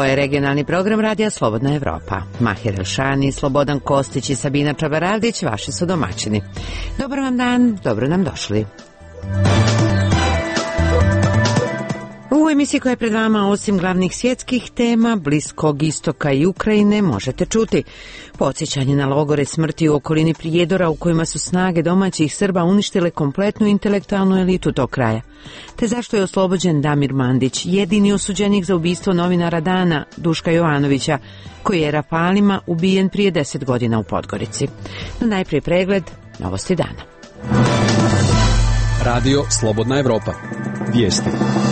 Ovo je regionalni program Radija Slobodna Evropa. Mahir Elšani, Slobodan Kostić i Sabina Čabaraldić vaši su domaćini. Dobar vam dan, dobro nam došli. U emisiji koja je pred vama, osim glavnih svjetskih tema, Bliskog istoka i Ukrajine, možete čuti podsjećanje na logore smrti u okolini Prijedora u kojima su snage domaćih Srba uništile kompletnu intelektualnu elitu tog kraja, te zašto je oslobođen Damir Mandić, jedini osuđenik za ubistvo novinara Dana, Duška Jovanovića, koji je rafalima ubijen prije 10 godina u Podgorici. No najprije pregled novosti dana. Radio Slobodna Evropa. Vijesti.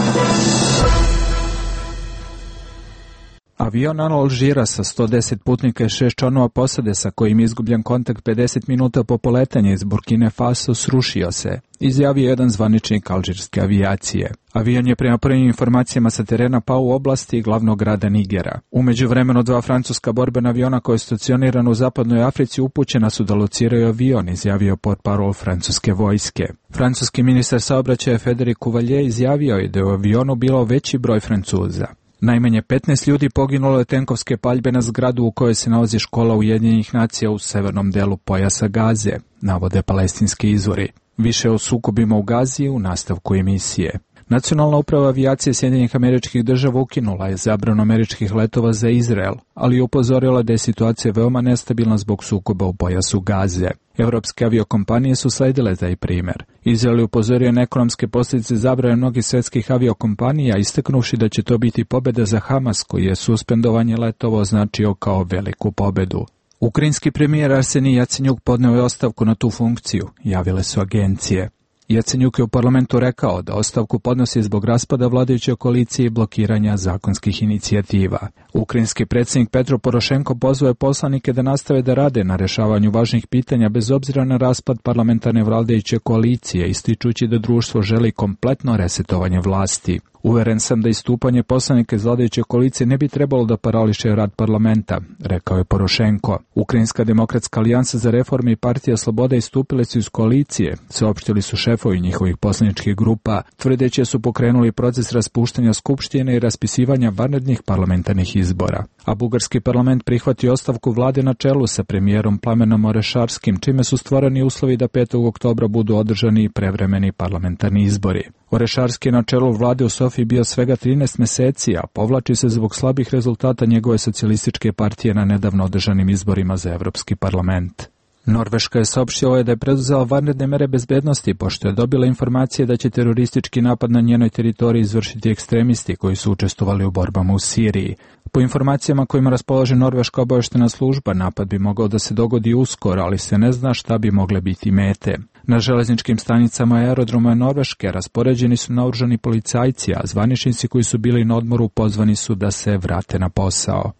Avion Alžira sa 110 putnika i 6 članova posade sa kojim je izgubljen kontakt 50 minuta po poletanju iz Burkine Faso srušio se, izjavio jedan zvaničnik alžirske avijacije. Avion je prema prvim informacijama sa terena pao u oblasti glavnog grada Nigera. U međuvremenu 2 francuska borbena aviona koja je stacionirana u zapadnoj Africi upućena su da lociraju avion, izjavio portparol francuske vojske. Francuski ministar saobraćaja Frédéric Cuvillier izjavio je da je u avionu bilo veći broj Francuza. Najmanje 15 ljudi poginulo je tenkovske paljbe na zgradu u kojoj se nalazi škola Ujedinjenih nacija u severnom delu pojasa Gaze, navode palestinski izvori. Više o sukobima u Gazi u nastavku emisije. Nacionalna uprava avijacije Sjedinjenih Američkih Država ukinula je zabranu američkih letova za Izrael, ali je upozorila da je situacija veoma nestabilna zbog sukoba u pojasu Gaze. Evropske aviokompanije su sledile taj primjer. Izrael je upozorio na ekonomske posljedice zabrane mnogih svjetskih aviokompanija, istaknuvši da će to biti pobjeda za Hamas, koji je suspendovanje letova označio kao veliku pobjedu. Ukrajinski premijer Arsenij Jacenjuk podneo je ostavku na tu funkciju, javile su agencije. Jacenjuk je u parlamentu rekao da ostavku podnosi zbog raspada vladajuće koalicije i blokiranja zakonskih inicijativa. Ukrajinski predsjednik Petro Porošenko pozvao je poslanike da nastave da rade na rješavanju važnih pitanja bez obzira na raspad parlamentarne vladajuće koalicije, ističući da društvo želi kompletno resetovanje vlasti. Uveren sam da istupanje poslanika iz vladajuće koalicije ne bi trebalo da parališe rad parlamenta, rekao je Porošenko. Ukrajinska demokratska alijansa za reforme i partija Sloboda istupile su iz koalicije, saopštili su šefovi njihovih poslaničkih grupa, tvrdeći da su pokrenuli proces raspuštanja skupštine i raspisivanja vanrednih parlamentarnih izbora. A bugarski parlament prihvatio ostavku vlade na čelu sa premijerom Plamenom Orešarskim, čime su stvoreni uslovi da 5. oktobra budu održani prevremeni parlamentarni izbori. Orešarski je na čelu vlade u Sofiji bio svega 13 mjeseci, a povlači se zbog slabih rezultata njegove socijalističke partije na nedavno održanim izborima za Evropski parlament. Norveška je saopštila da je preduzela vanredne mere bezbednosti, pošto je dobila informacije da će teroristički napad na njenoj teritoriji izvršiti ekstremisti koji su učestvovali u borbama u Siriji. Po informacijama kojima raspolaže norveška obavještajna služba, napad bi mogao da se dogodi uskoro, ali se ne zna šta bi mogle biti mete. Na železničkim stanicama i aerodroma Norveške raspoređeni su naoružani policajci, a zvaničnici koji su bili na odmoru pozvani su da se vrate na posao.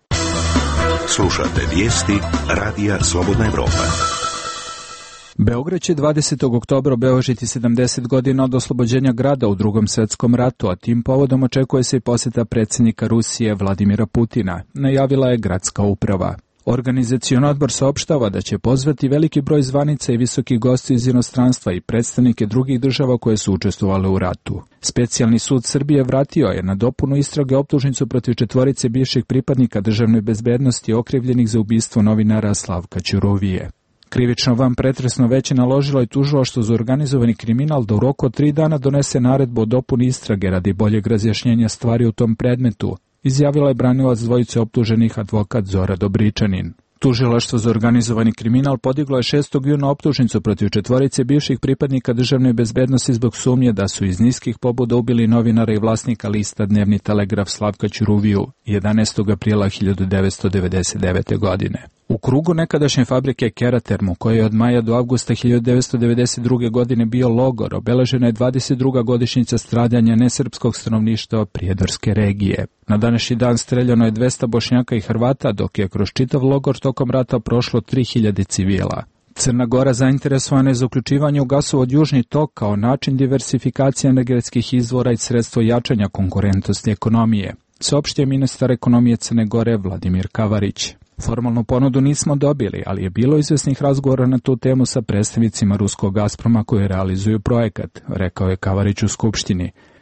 Slušate vijesti Radija Slobodna Evropa. Beograd će 20. oktobra obeležiti 70 godina od oslobođenja grada u Drugom svjetskom ratu, a tim povodom očekuje se i posjeta predsjednika Rusije Vladimira Putina, najavila je gradska uprava. Organizacioni odbor saopštava da će pozvati veliki broj zvanica i visokih gostiju iz inostranstva i predstavnike drugih država koje su učestvovale u ratu. Specijalni sud Srbije vratio je na dopunu istrage optužnicu protiv 4 bivših pripadnika državne bezbednosti okrivljenih za ubistvo novinara Slavka Ćuruvije. Krivično vanpretresno veće naložilo je tužilaštvo za organizovani kriminal da u roku od 3 dana donese naredbu o dopuni istrage radi boljeg razjašnjenja stvari u tom predmetu, izjavila je branilac dvojice optuženih advokat Zora Dobričanin. Tužilaštvo za organizovani kriminal podiglo je 6. juna optužnicu protiv 4 bivših pripadnika državne bezbednosti zbog sumnje da su iz niskih pobuda ubili novinara i vlasnika lista Dnevni telegraf Slavka Ćuruviju 11. aprila 1999. godine. U krugu nekadašnje fabrike Keratermu, koja je od maja do avgusta 1992. godine bio logor, obeležena je 22. godišnjica stradanja nesrpskog stanovništva Prijedorske regije. Na današnji dan streljano je 200 Bošnjaka i Hrvata, dok je kroz čitav logor tokom rata prošlo 3000 civila. Crna Gora zainteresovana je za uključivanje u gasovod Južni tok kao način diversifikacije energetskih izvora i sredstvo jačanja konkurentnosti ekonomije, saopštio je ministar ekonomije Crne Gore Vladimir Kavarić. Formalnu ponudu nismo dobili, ali je bilo izvjesnih razgovora na tu temu sa predstavnicima ruskog Gazproma koji realizuju projekat, rekao je Kavarić u Skupštini.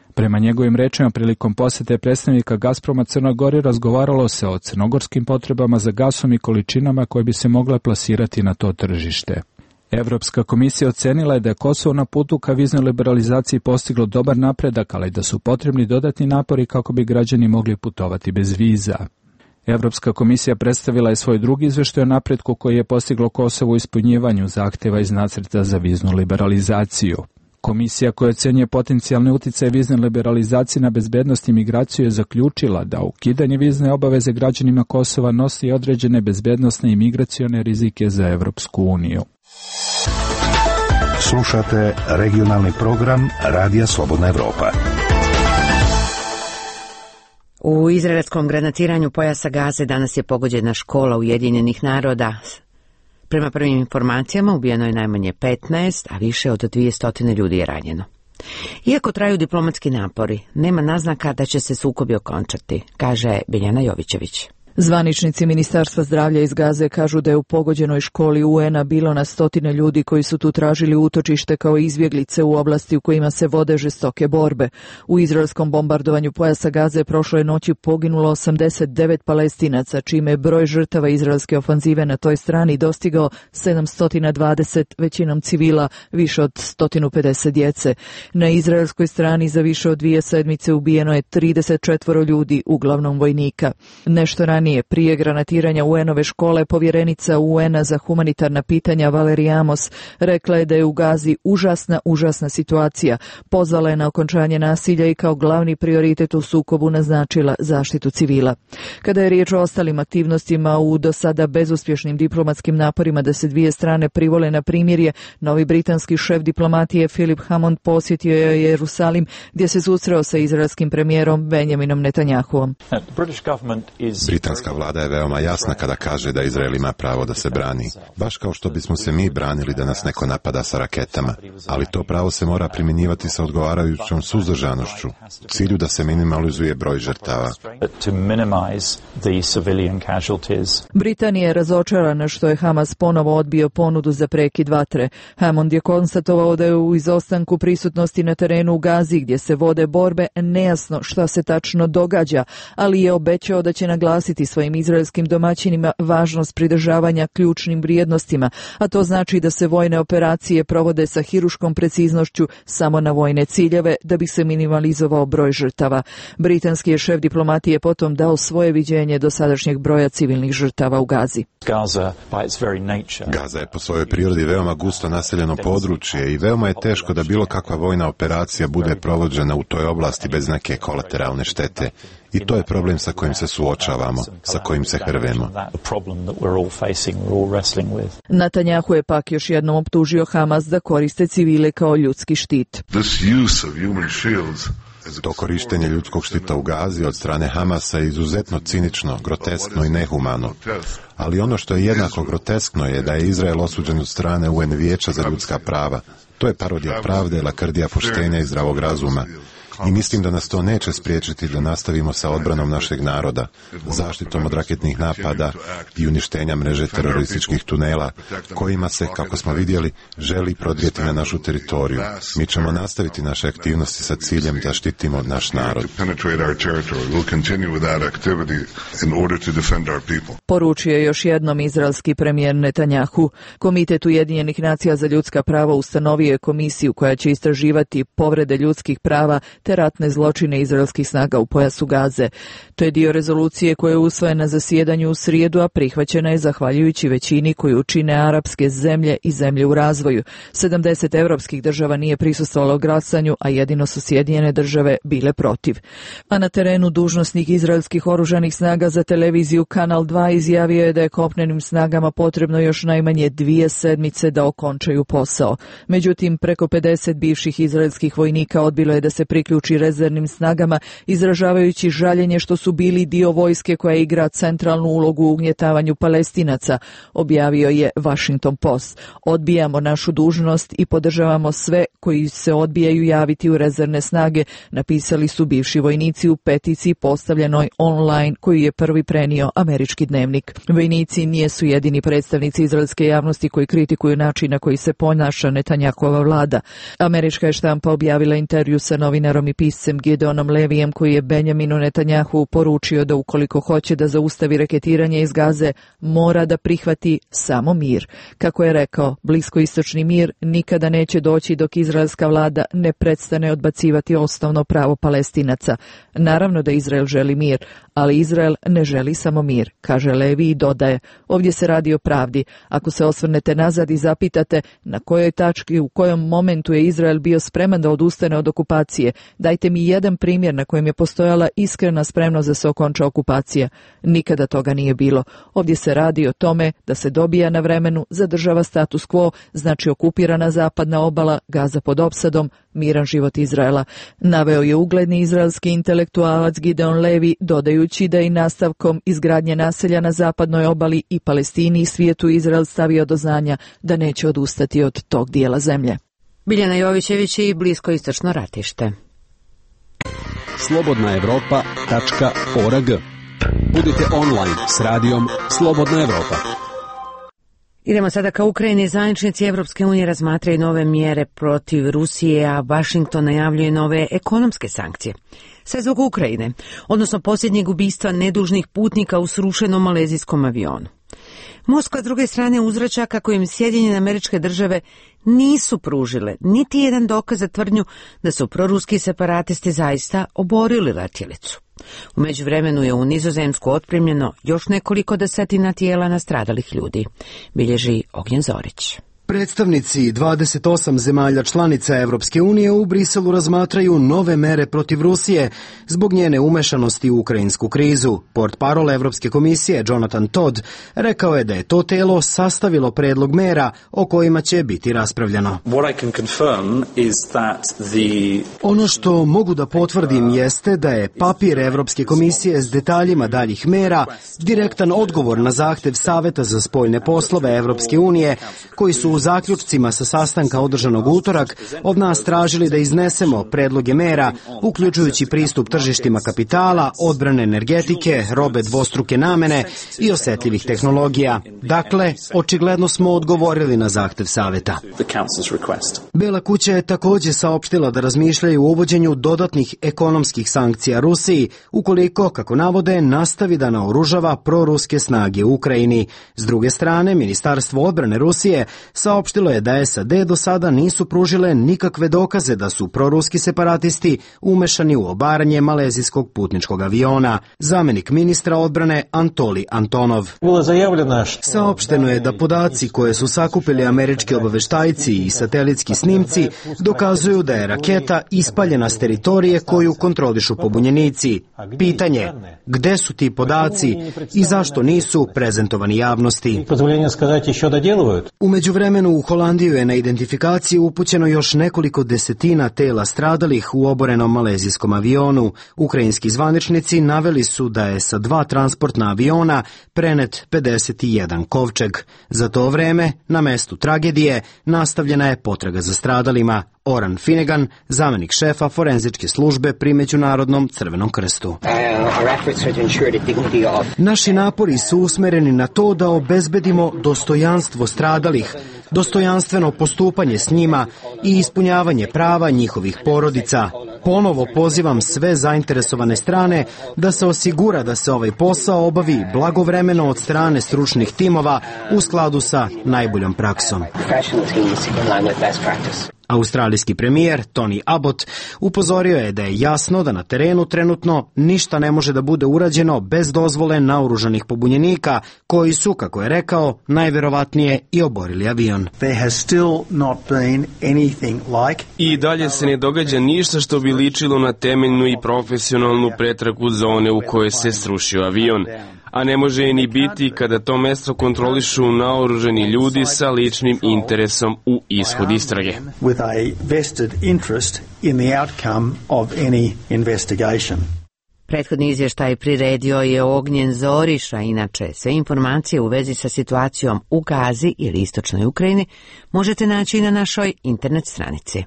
Prema njegovim rečima, prilikom posjete predstavnika Gazproma Crnoj Gori razgovaralo se o crnogorskim potrebama za gasom i količinama koje bi se mogle plasirati na to tržište. Evropska komisija ocenila je da je Kosovo na putu ka viznoj liberalizaciji postiglo dobar napredak, ali da su potrebni dodatni napori kako bi građani mogli putovati bez viza. Evropska komisija predstavila je svoj drugi izveštaj o napretku koji je postiglo Kosovo u ispunjivanju zahtjeva iz nacrta za viznu liberalizaciju. Komisija koja ocenjuje potencijalne uticaje vizne liberalizacije na bezbednost i migraciju je zaključila da ukidanje vizne obaveze građanima Kosova nosi određene bezbednosne i migracione rizike za Evropsku uniju. Slušate regionalni program Radija Slobodna Evropa. U izraelskom granatiranju pojasa Gaze danas je pogođena škola Ujedinjenih naroda. Prema prvim informacijama ubijeno je najmanje 15, a više od 200 ljudi je ranjeno. Iako traju diplomatski napori, nema naznaka da će se sukobi okončati, kaže Biljana Jovićević. Zvaničnici Ministarstva zdravlja iz Gaze kažu da je u pogođenoj školi UN-a bilo na stotine ljudi koji su tu tražili utočište kao izbjeglice u oblasti u kojima se vode žestoke borbe. U izraelskom bombardovanju pojasa Gaze prošle noći poginulo 89 Palestinaca, čime je broj žrtava izraelske ofanzive na toj strani dostigao 720, većinom civila, više od 150 djece. Na izraelskoj strani za više od 2 sedmice ubijeno je 34 ljudi, uglavnom vojnika. Nešto ranije, prije granatiranja UN-ove škole, povjerenica UN-a za humanitarna pitanja Valerija Amos rekla je da je u Gazi užasna situacija. Pozvala je na okončanje nasilja i kao glavni prioritet u sukobu naznačila zaštitu civila. Kada je riječ o ostalim aktivnostima u do sada bezuspješnim diplomatskim naporima da se dvije strane privole na primirje, novi britanski šef diplomatije Philip Hammond posjetio je Jerusalim gdje se susreo sa izraelskim premijerom Benjaminom Netanjahuom. Britanska vlada je veoma jasna kada kaže da Izrael ima pravo da se brani, baš kao što bismo se mi branili da nas neko napada sa raketama, ali to pravo se mora primjenjivati sa odgovarajućom suzdržanošću, u cilju da se minimalizuje broj žrtava. Britanija je razočarana što je Hamas ponovo odbio ponudu za prekid vatre. Hammond je konstatovao da je u izostanku prisutnosti na terenu u Gazi gdje se vode borbe nejasno šta se tačno događa, ali je obećao da će naglasiti svojim izraelskim domaćinima važnost pridržavanja ključnim vrijednostima, a to znači da se vojne operacije provode sa hiruškom preciznošću samo na vojne ciljeve da bi se minimalizovao broj žrtava. Britanski je šef diplomatije potom dao svoje viđenje dosadašnjeg broja civilnih žrtava u Gazi. Gaza je po svojoj prirodi veoma gusto naseljeno područje i veoma je teško da bilo kakva vojna operacija bude provođena u toj oblasti bez neke kolateralne štete. I to je problem sa kojim se suočavamo, sa kojim se hrvemo. Netanjahu je pak još jednom optužio Hamas da koriste civile kao ljudski štit. To korištenje ljudskog štita u Gazi od strane Hamasa je izuzetno cinično, groteskno i nehumano. Ali ono što je jednako groteskno je da je Izrael osuđen od strane UN Vijeća za ljudska prava. To je parodija pravde, lakrdija poštenja i zdravog razuma. I mislim da nas to neće spriječiti da nastavimo sa odbranom našeg naroda, zaštitom od raketnih napada i uništenja mreže terorističkih tunela, kojima se, kako smo vidjeli, želi prodrijeti na našu teritoriju. Mi ćemo nastaviti naše aktivnosti sa ciljem da štitimo naš narod. Poručio je još jednom izraelski premijer Netanjahu. Komitet Ujedinjenih nacija za ljudska prava ustanovio je komisiju koja će istraživati povrede ljudskih prava te ratne zločine izraelskih snaga u pojasu Gaze. To je dio rezolucije koja je usvojena na zasjedanju u srijedu, a prihvaćena je zahvaljujući većini koju čine arapske zemlje i zemlje u razvoju. 70 europskih država nije prisustvovalo glasanju, a jedino su Sjedinjene države bile protiv. A na terenu dužnosnik izraelskih oružanih snaga za televiziju Kanal 2 izjavio je da je kopnenim snagama potrebno još najmanje 2 sedmice da okončaju posao. Međutim, preko 50 bivših izraelskih vojnika odbilo je da se priključi rezervnim snagama, izražavajući žaljenje što su bili dio vojske koja igra centralnu ulogu u ugnjetavanju Palestinaca, objavio je Washington Post. Odbijamo našu dužnost i podržavamo sve koji se odbijaju javiti u rezervne snage, napisali su bivši vojnici u peticiji postavljenoj online koju je prvi prenio američki dnevnik. Vojnici nisu jedini predstavnici izraelske javnosti koji kritikuju način na koji se ponaša Netanjahova vlada. Američka je štampa objavila intervju sa novinarom premijerom i piscem Gideonom Levijem, koji je Benjaminu Netanjahu poručio da ukoliko hoće da zaustavi raketiranje iz Gaze, mora da prihvati samo mir. Kako je rekao, bliskoistočni mir nikada neće doći dok izraelska vlada ne prestane odbacivati osnovno pravo Palestinaca. Naravno da Izrael želi mir, ali Izrael ne želi samo mir, kaže Levi i dodaje, ovdje se radi o pravdi. Ako se osvrnete nazad i zapitate na kojoj tački, u kojom momentu je Izrael bio spreman da odustane od okupacije, dajte mi jedan primjer na kojem je postojala iskrena spremnost da se okonča okupacija. Nikada toga nije bilo. Ovdje se radi o tome da se dobija na vremenu, zadržava status quo, znači okupirana zapadna obala, Gaza pod opsadom, miran život Izraela. Naveo je ugledni izraelski intelektualac Gideon Levi, dodajući da i nastavkom izgradnje naselja na zapadnoj obali i Palestini i svijetu Izrael stavio do znanja da neće odustati od tog dijela zemlje. Biljana Jovićević i bliskoistočno ratište. slobodnaevropa.org. Budite online s radijom Slobodna Evropa. Idemo sada ka Ukrajini. Zvaničnici Evropske unije razmatraju nove mjere protiv Rusije, a Washington najavljuje nove ekonomske sankcije. Sve zbog Ukrajine, odnosno posljednjeg ubistva nedužnih putnika u srušenom malezijskom avionu. Moskva s druge strane uzvraća kako im Sjedinjene Američke Države nisu pružile niti jedan dokaz za tvrdnju da su proruski separatisti zaista oborili letjelicu. U međuvremenu je u Nizozemsku otpremljeno još nekoliko desetina tijela nastradalih ljudi, bilježi Ognjen Zorić. Predstavnici 28 zemalja članica Evropske unije u Briselu razmatraju nove mere protiv Rusije zbog njene umešanosti u ukrajinsku krizu. Portparol Evropske komisije Jonathan Todd rekao je da je to telo sastavilo predlog mera o kojima će biti raspravljano. Ono što mogu da potvrdim jeste da je papir Evropske komisije s detaljima daljih mera direktan odgovor na zahtev Saveta za spoljne poslove Evropske unije, koji su u zaključcima sa sastanka održanog utorak od nas tražili da iznesemo predloge mera, uključujući pristup tržištima kapitala, odbrane energetike, robe dvostruke namene i osjetljivih tehnologija. Dakle, očigledno smo odgovorili na zahtev Saveta. Bela kuća je također saopštila da razmišljaju o uvođenju dodatnih ekonomskih sankcija Rusiji, ukoliko, kako navode, nastavi da naoružava proruske snage u Ukrajini. S druge strane, Ministarstvo odbrane Rusije saopštilo je da SAD do sada nisu pružile nikakve dokaze da su proruski separatisti umešani u obaranje malezijskog putničkog aviona. Zamjenik ministra odbrane Antoli Antonov. Saopšteno je da podaci koje su sakupili američki obaveštajci i satelitski snimci dokazuju da je raketa ispaljena s teritorije koju kontrolišu pobunjenici. Pitanje, gde su ti podaci i zašto nisu prezentovani javnosti? U međuvremenu u Holandiju je na identifikaciju upućeno još nekoliko desetina tela stradalih u oborenom malezijskom avionu. Ukrajinski zvaničnici naveli su da je sa 2 transportna aviona prenet 51 kovčeg. Za to vreme, na mestu tragedije, nastavljena je potraga za stradalima. Oran Finnegan, zamjenik šefa forenzičke službe pri Međunarodnom Crvenom krstu. Naši napori su usmereni na to da obezbedimo dostojanstvo stradalih, dostojanstveno postupanje s njima i ispunjavanje prava njihovih porodica. Ponovo pozivam sve zainteresovane strane da se osigura da se ovaj posao obavi blagovremeno od strane stručnih timova u skladu sa najboljom praksom. Australijski premijer Tony Abbott upozorio je da je jasno da na terenu trenutno ništa ne može da bude urađeno bez dozvole naoružanih pobunjenika koji su, kako je rekao, najverovatnije i oborili avion. I dalje se ne događa ništa što bi ličilo na temeljnu i profesionalnu pretragu zone u kojoj se srušio avion. A ne može ni biti kada to mesto kontrolišu naoružani ljudi sa ličnim interesom u ishod istrage. Prethodni izvještaj priredio je Ognjen Zoriš, a inače sve informacije u vezi sa situacijom u Gazi ili istočnoj Ukrajini možete naći i na našoj internet stranici.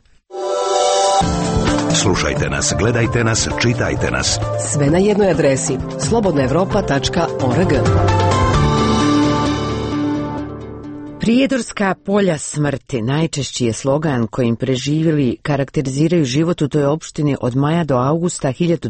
Slušajte nas, gledajte nas, čitajte nas. Sve na jednoj adresi slobodnaevropa.org. Prijedorska polja smrti najčešći je slogan kojim preživjeli karakteriziraju život u toj opštini od maja do augusta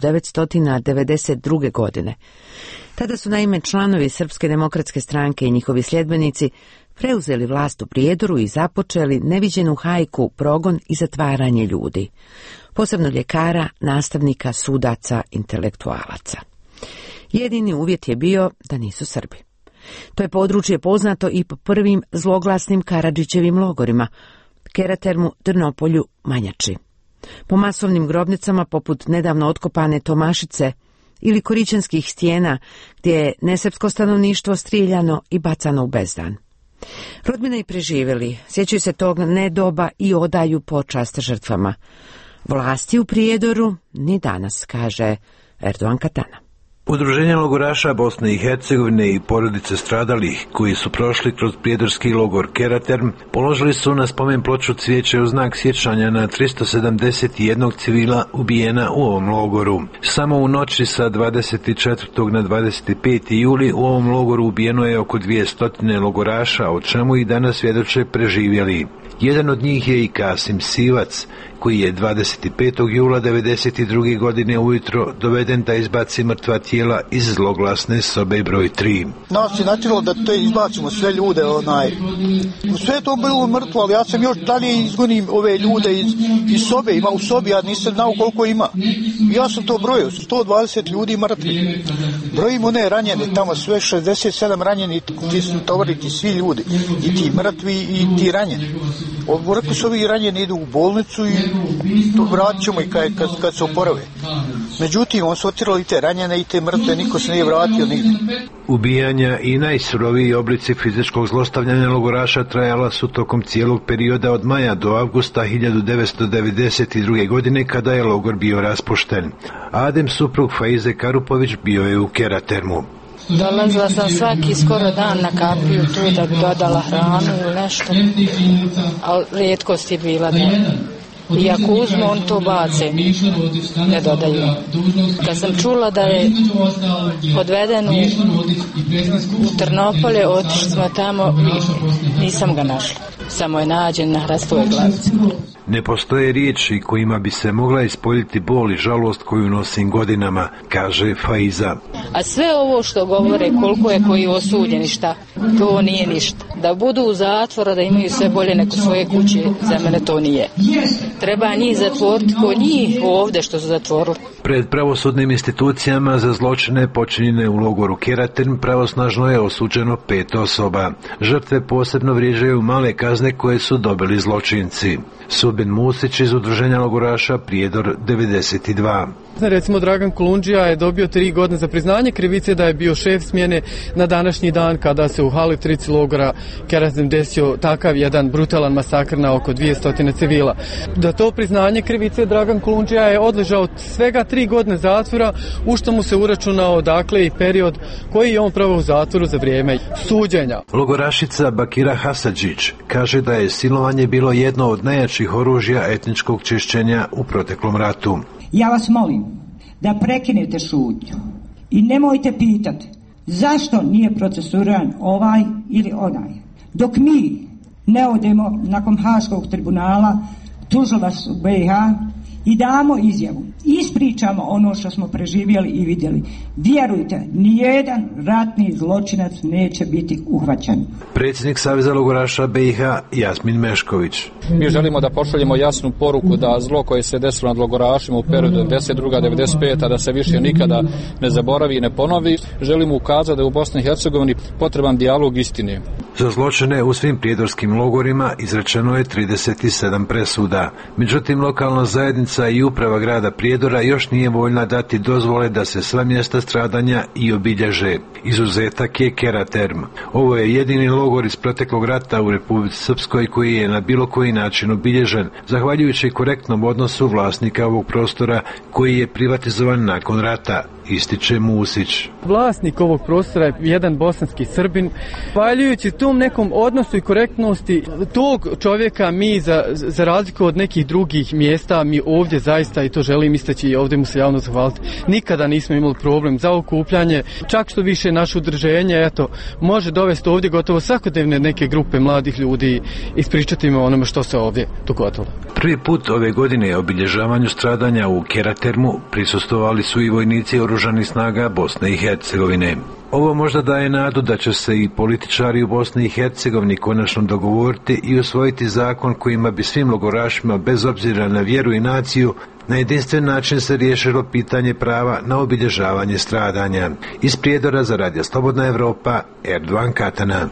1992. godine. Tada su naime članovi Srpske demokratske stranke i njihovi sljedbenici preuzeli vlast u Prijedoru i započeli neviđenu hajku, progon i zatvaranje ljudi, posebno ljekara, nastavnika, sudaca, intelektualaca. Jedini uvjet je bio da nisu Srbi. To je područje poznato i po prvim zloglasnim Karadžićevim logorima, Keratermu, Trnopolju, Manjači. Po masovnim grobnicama poput nedavno otkopane Tomašice ili Korićanskih stijena, gdje je nesrpsko stanovništvo strijeljano i bacano u bezdan. Rodbine i preživjeli sjećaju se tog nedoba i odaju počast žrtvama. Vlasti u Prijedoru ni danas, kaže Erdogan Katana. Udruženje logoraša Bosne i Hercegovine i porodice stradalih koji su prošli kroz prijedorski logor Keraterm položili su na spomen ploču cvijeće u znak sjećanja na 371 civila ubijena u ovom logoru. Samo u noći sa 24. na 25. juli u ovom logoru ubijeno je oko 200 logoraša, o čemu i danas svjedoče preživjeli. Jedan od njih je i Kasim Sivac, koji je 25. jula 1992. godine ujutro doveden da izbaci mrtva tijela iz zloglasne sobe broj 3. Nas je natjeralo da te izbacimo sve ljude, sve to bilo mrtvo, ali ja sam još dalje izgonim ove ljude iz sobe, ima u sobi, ja nisam znao koliko ima. Ja sam to brojio, 120 ljudi mrtvi. Brojimo one ranjene, tamo sve 67 ranjeni, ti su tovariti svi ljudi, i ti mrtvi i ti ranjeni. Rekli su ovi ranjeni idu u bolnicu i to vratit ćemo i kad se oporave. Međutim, on su otjerali te ranjene i te mrtve, niko se nije vratio nigdje. Ubijanja i najsuroviji oblici fizičkog zlostavljanja logoraša trajala su tokom cijelog perioda od maja do avgusta 1992. godine kada je logor bio raspušten. Adem, suprug Faize Karupović, bio je u Keratermu. Dolazila sam svaki skoro dan na kapiju tu da bi dodala hranu ili nešto, ali rijetkost je bila da. I ako uzmu, on to bace, ne dodaju. Kad sam čula da je odveden u Trnopolje, otišli smo tamo i nisam ga našla. Samo je nađen na hrastovoj glavici. Ne postoje riječi kojima bi se mogla ispoljiti bol i žalost koju nosim godinama, kaže Faiza. A sve ovo što govore, koliko je koji osuđeni, šta, to nije ništa. Da budu u zatvoru, da imaju sve bolje neko svoje kuće, za mene to nije. Treba njih zatvoriti ko njih ovdje što su zatvorili. Pred pravosudnim institucijama za zločine počinjene u logoru Keraterm pravosnažno je osuđeno 5 osoba. Žrtve posebno vrijeđaju male kazne koje su dobili zločinci. Subin Musić iz udruženja logoraša Prijedor 92. Recimo Dragan Kolundžija je dobio 3 godine za priznanje krivice da je bio šef smjene na današnji dan kada se u Halitrici logora Keraterm desio takav jedan brutalan masakr na oko 200 civila. Da to priznanje krivice Dragan Kolundžija je odležao svega 3 godine zatvora, u što mu se uračunao dakle i period koji je on proveo u zatvoru za vrijeme suđenja. Logorašica Bakira Hasadžić kaže da je silovanje bilo jedno od najjačih oružja etničkog čišćenja u proteklom ratu. Ja vas molim da prekinete šutnju i nemojte pitati zašto nije procesuiran ovaj ili onaj. Dok mi ne odemo nakon Haškog tribunala tužilaštvu BiH i damo izjavu, ispričamo ono što smo preživjeli i vidjeli. Vjerujte, nijedan ratni zločinac neće biti uhvaćen. Predsjednik Saveza logoraša BiH Jasmin Mešković. Mi želimo da pošaljemo jasnu poruku da zlo koje se desilo nad logorašima u periodu 1992-1995, da se više nikada ne zaboravi i ne ponovi. Želimo ukazati da je u Bosni i Hercegovini potreban dijalog istine. Za zločine u svim prijedorskim logorima izrečeno je 37 presuda. Međutim, lokalna zajednica i uprava grada Prijedora još nije voljna dati dozvole da se sva mjesta stradanja i obilježe. Izuzetak je Keraterm. Ovo je jedini logor iz proteklog rata u Republici Srpskoj koji je na bilo koji način obilježen, zahvaljujući korektnom odnosu vlasnika ovog prostora koji je privatizovan nakon rata. ističe Musić. Vlasnik ovog prostora je jedan bosanski Srbin. Valjujući tom nekom odnosu i korektnosti tog čovjeka mi za razliku od nekih drugih mjesta, mi ovdje zaista, i to želim istaći i ovdje mu se javno zahvaliti, nikada nismo imali problem za okupljanje, čak što više naše udruženje, može dovesti ovdje gotovo svakodnevne neke grupe mladih ljudi i ispričati im o onome što se ovdje dogodilo. Prvi put ove godine obilježavanju stradanja u Keratermu prisustvovali su i vojnici oružanih snaga Bosne i Hercegovine. Ovo možda daje nadu da će se i političari u Bosni i Hercegovini konačno dogovoriti i usvojiti zakon kojima bi svim logorašima, bez obzira na vjeru i naciju, na jedinstven način se riješilo pitanje prava na obilježavanje stradanja. Iz Prijedora za Radio Slobodna Evropa, Erdovan Katana.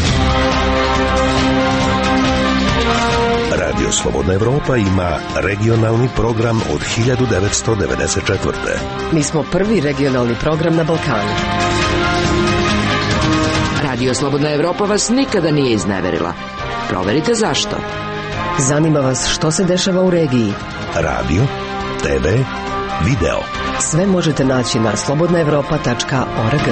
Radio Slobodna Evropa ima regionalni program od 1994. Mi smo prvi regionalni program na Balkanu. Radio Slobodna Evropa vas nikada nije izneverila. Proverite zašto. Zanima vas što se dešava u regiji. Radio, TV, video. Sve možete naći na slobodnaevropa.org.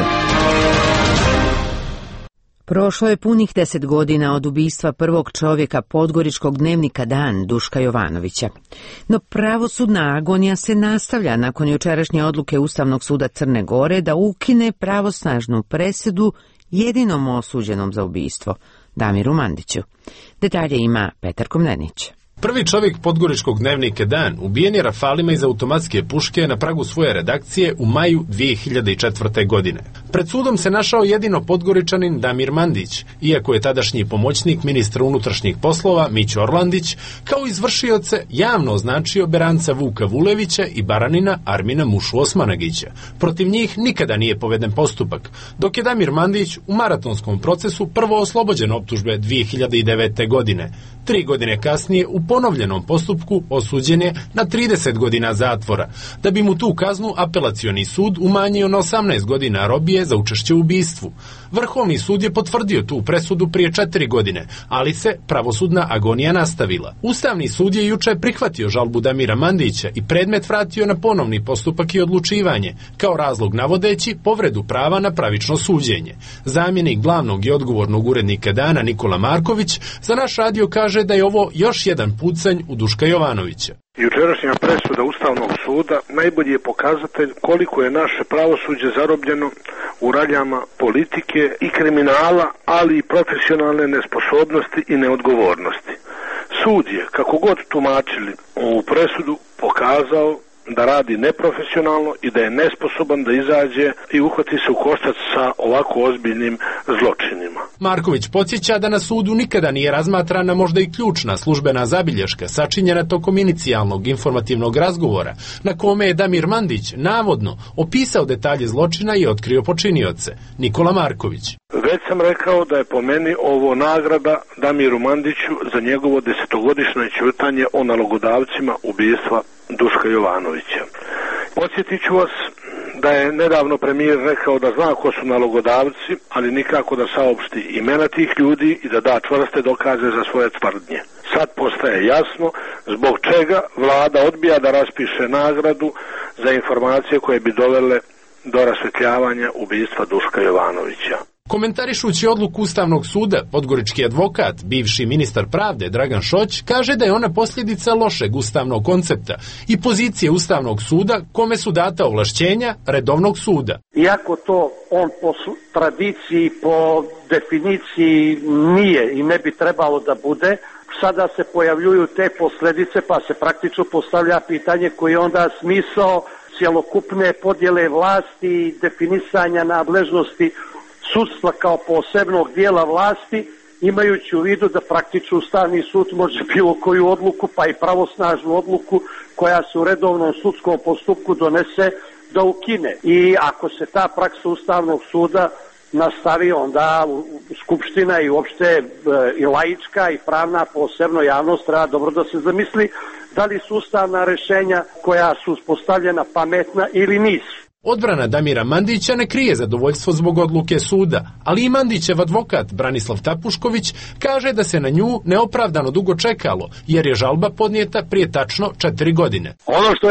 Prošlo je punih 10 godina od ubistva prvog čovjeka podgoričkog dnevnika Dan, Duška Jovanovića. No pravosudna agonija se nastavlja nakon jučerašnje odluke Ustavnog suda Crne Gore da ukine pravosnažnu presudu jedinom osuđenom za ubistvo, Damiru Mandiću. Detalje ima Petar Komnenić. Prvi čovjek podgoričkog dnevnika Dan ubijen je rafalima iz automatske puške na pragu svoje redakcije u maju 2004. godine. Pred sudom se našao jedino podgoričanin Damir Mandić, iako je tadašnji pomoćnik ministra unutrašnjih poslova Mićo Orlandić kao izvršioce javno označio Beranca Vuka Vulevića i Baranina Armina Mušu Osmanagića. Protiv njih nikada nije poveden postupak, dok je Damir Mandić u maratonskom procesu prvo oslobođen optužbe 2009. godine. 3 godine kasnije u ponovljenom postupku osuđen je na 30 godina zatvora, da bi mu tu kaznu apelacioni sud umanjio na 18 godina robije za učešće u ubistvu. Vrhovni sud je potvrdio tu presudu prije 4 godine, ali se pravosudna agonija nastavila. Ustavni sud je juče prihvatio žalbu Damira Mandića i predmet vratio na ponovni postupak i odlučivanje, kao razlog navodeći povredu prava na pravično suđenje. Zamjenik glavnog i odgovornog urednika Dana Nikola Marković za naš radio kaže da je ovo još jedan pucanj u Duška Jovanovića. Jučerašnja presuda Ustavnog suda najbolji je pokazatelj koliko je naše pravosuđe zarobljeno u raljama politike i kriminala, ali i profesionalne nesposobnosti i neodgovornosti. Sud je, kako god tumačili ovu presudu, pokazao da radi neprofesionalno i da je nesposoban da izađe i uhvati se u koštac sa ovako ozbiljnim zločinima. Marković podsjeća da na sudu nikada nije razmatrana možda i ključna službena zabilješka sačinjena tokom inicijalnog informativnog razgovora, na kome je Damir Mandić navodno opisao detalje zločina i otkrio počinioce. Nikola Marković. Već sam rekao da je po meni ovo nagrada Damiru Mandiću za njegovo 10-godišnje ćutanje o nalogodavcima ubistva Duška Jovanovića. Podsjetit ću vas da je nedavno premijer rekao da zna ko su nalogodavci, ali nikako da saopšti imena tih ljudi i da da čvrste dokaze za svoje tvrdnje. Sad postaje jasno zbog čega vlada odbija da raspiše nagradu za informacije koje bi dovele do rasvetljavanja ubistva Duška Jovanovića. Komentarišući odluku Ustavnog suda, podgorički advokat, bivši ministar pravde Dragan Šoć, kaže da je ona posljedica lošeg ustavnog koncepta i pozicije Ustavnog suda kome su data ovlašćenja redovnog suda. Iako to on po tradiciji, po definiciji nije i ne bi trebalo da bude, sada se pojavljuju te posljedice pa se praktično postavlja pitanje koji je onda smisao cjelokupne podjele vlasti i definisanja nadležnosti sudstva kao posebnog dijela vlasti, imajući u vidu da praktično Ustavni sud može bilo koju odluku, pa i pravosnažnu odluku koja se u redovnom sudskom postupku donese, da ukine. I ako se ta praksa Ustavnog suda nastavi, onda Skupština i uopšte i laička i pravna posebno javnost treba dobro da se zamisli da li su ustavna rešenja koja su uspostavljena pametna ili nisu. Odbrana Damira Mandića ne krije zadovoljstvo zbog odluke suda, ali i Mandićev advokat Branislav Tapušković kaže da se na nju neopravdano dugo čekalo, jer je žalba podnijeta prije tačno 4 godine. Ono što je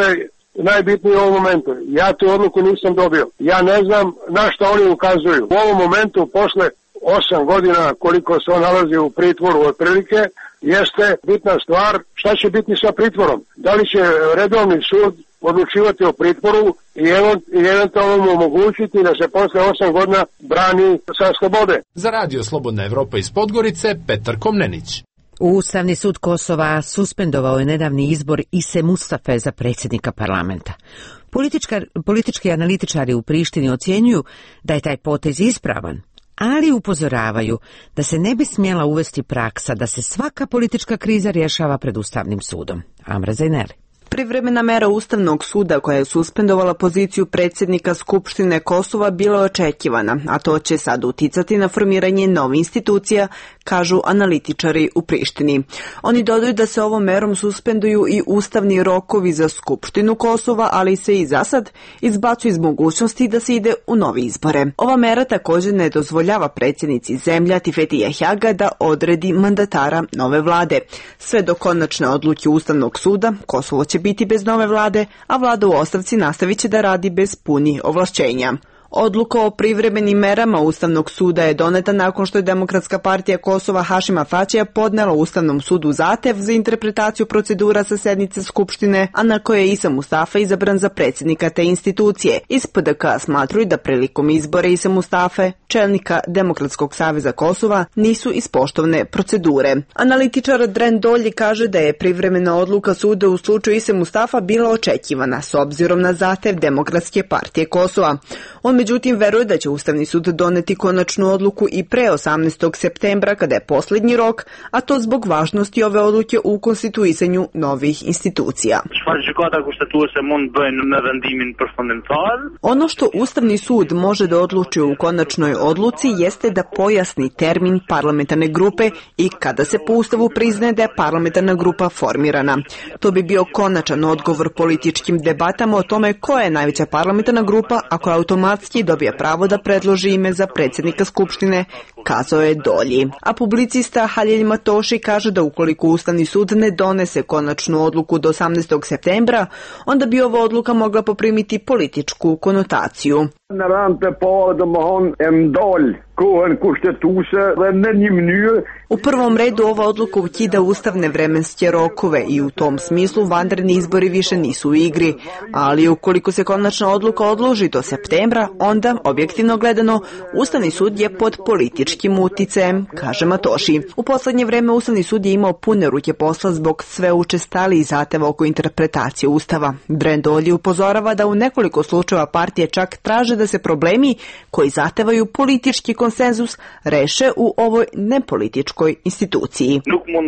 najbitnije u ovom momentu. Ja tu odluku nisam dobio. Ja ne znam na što oni ukazuju. U ovom momentu, posle 8 godina koliko se on nalazi u pritvoru otprilike, jeste bitna stvar šta će biti sa pritvorom. Da li će redovni sud odlučivati o pritvoru i eventualno mu omogućiti da se posle 8 godina brani sa slobode. Za Radio Slobodna Evropa iz Podgorice, Petar Komnenić. Ustavni sud Kosova suspendovao je nedavni izbor Ise Mustafe za predsjednika parlamenta. Politički analitičari u Prištini ocjenjuju da je taj potez ispravan, ali upozoravaju da se ne bi smjela uvesti praksa da se svaka politička kriza rješava pred Ustavnim sudom. Amra Zajneli. Privremena mera Ustavnog suda koja je suspendovala poziciju predsjednika Skupštine Kosova bila očekivana, a to će sad uticati na formiranje novih institucija, kažu analitičari u Prištini. Oni dodaju da se ovom merom suspenduju i ustavni rokovi za Skupštinu Kosova, ali se i zasad izbacuju iz mogućnosti da se ide u novi izbore. Ova mera također ne dozvoljava predsjednici zemlja Tifeti Jahjaga da odredi mandatara nove vlade. Sve do konačne odluke Ustavnog suda, Kosovo će biti bez nove vlade, a vlada u ostavci nastavit će da radi bez punih ovlašćenja. Odluka o privremenim merama Ustavnog suda je doneta nakon što je Demokratska partija Kosova Hašima Tačija podnela Ustavnom sudu zahtev za interpretaciju procedura sa sednice Skupštine, a na koje je Isa Mustafa izabran za predsjednika te institucije. Iz PDK smatruju da prilikom izbora Isa Mustafe, čelnika Demokratskog saveza Kosova, nisu ispoštovane procedure. Analitičar Dren Dolji kaže da je privremena odluka suda u slučaju Ise Mustafa bila očekivana s obzirom na zahtev Demokratske partije Kosova. On međutim veruje da će Ustavni sud doneti konačnu odluku i pre 18. septembra kada je posljednji rok, a to zbog važnosti ove odluke u konstituisanju novih institucija. Ono što Ustavni sud može da odluči u konačnoj odluci jeste da pojasni termin parlamentarne grupe i kada se po Ustavu priznaje da je parlamentarna grupa formirana. To bi bio konačan odgovor političkim debatama o tome koja je najveća parlamentarna grupa, ako automatski dobija pravo da predloži ime za predsjednika Skupštine, kazao je Dolji. A publicista Halil Matoši kaže da ukoliko Ustavni sud ne donese konačnu odluku do 18. septembra, onda bi ova odluka mogla poprimiti političku konotaciju. U prvom redu ova odluka ukida ustavne vremenske rokove i u tom smislu vanredni izbori više nisu u igri, ali ukoliko se konačna odluka odloži do septembra, onda, objektivno gledano, Ustavni sud je pod političkim uticajem, kaže Matoši. U posljednje vreme Ustavni sud je imao pune ruke posla zbog sve učestalijih zahteva oko interpretacije Ustava. Dren Dolji upozorava da u nekoliko slučajeva partije čak traže da se problemi koji zahtevaju politički konsenzus reše u ovoj nepolitičkoj instituciji.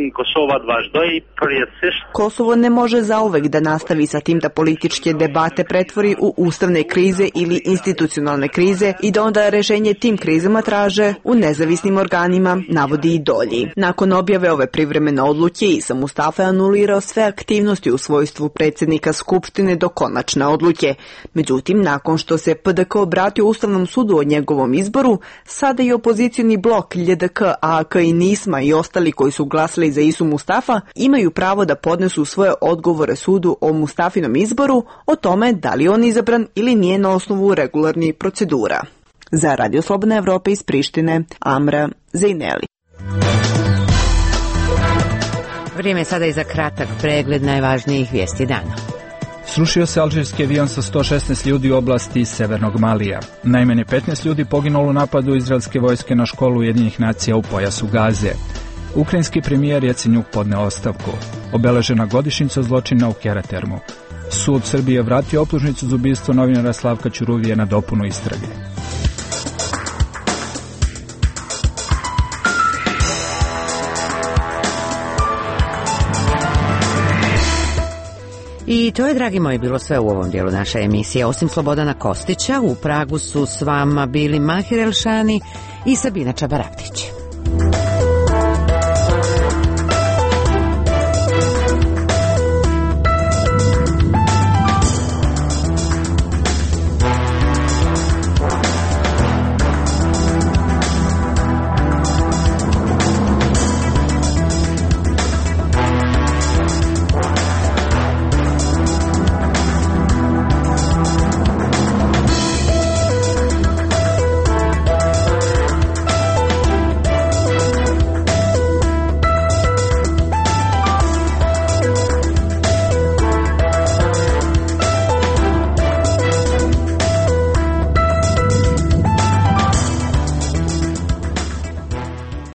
Kosovo ne može zauvek da nastavi sa tim da političke debate pretvori u ustavne krize ili institucionalne krize i da onda rešenje tim krizama traže u nezavisnim organima, navodi i Dolji. Nakon objave ove privremene odluke, Isa Mustafa je anulirao sve aktivnosti u svojstvu predsjednika Skupštine do konačne odluke. Međutim, nakon što se PDK obratio Ustavnom sudu o njegovom izboru, sada i opozicioni blok LJDK, AK i NISMA i ostali koji su glasali za Isu Mustafa imaju pravo da podnesu svoje odgovore sudu o Mustafinom izboru, o tome da li on izabran ili nije na osnovu regularnih procedura. Za Radio Slobodna Evropa iz Prištine, Amra Zajneli. Vrijeme sada i za kratak pregled najvažnijih vijesti dana. Srušio se alžirski avion sa 116 ljudi u oblasti Severnog Malija. Najmanje 15 ljudi poginulo u napadu izraelske vojske na školu Ujedinjenih nacija u pojasu Gaze. Ukrajinski premijer Jacenjuk podneo ostavku. Obeležena godišnjica zločina u Keratermu. Sud Srbije vratio optužnicu za ubistvo novinara Slavka Ćuruvije na dopunu istrage. I to je, dragi moji, bilo sve u ovom dijelu naše emisije. Osim Slobodana Kostića, u Pragu su s vama bili Mahir Elšani i Sabina Čabaravdić.